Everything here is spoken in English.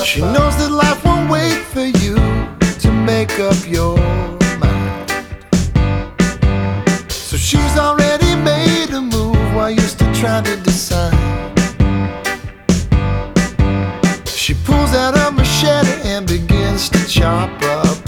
She knows that life won't wait for you to make up your mind. So she's already made a move while you're still trying to decide. She pulls out a machete and begins to chop up